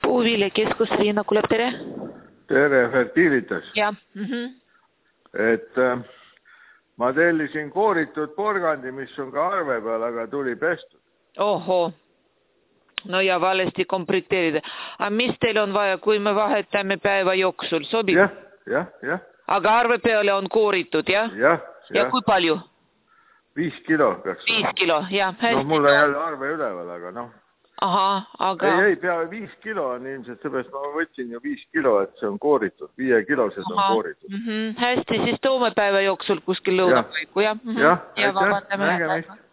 Puuviljakeskus Riina Kulep, tere. Tere, Fertilitas. Ja. Et ma tellisin kooritud porgandi, mis on ka arve peal, aga tuli pestud. Oho. No ja valesti komplekteerida. Aga mis teil on vaja, kui me vahetame päeva jooksul? Sobib? Jah. Aga arve peale on kooritud, jah? Jah. Ja kui palju? 5 kilo peaks. 5 kilo, jah. No mul on jälle arve üleval, aga noh. Aha, aga... Ei, peale 5 kilo on ilmselt, seepärast ma võtsin ju 5 kilo, et see on kooritud. 5 kilosed on kooritud. Hästi, siis toome päeva jooksul kuskil lõunapaiku, jah? Ja, vabandame.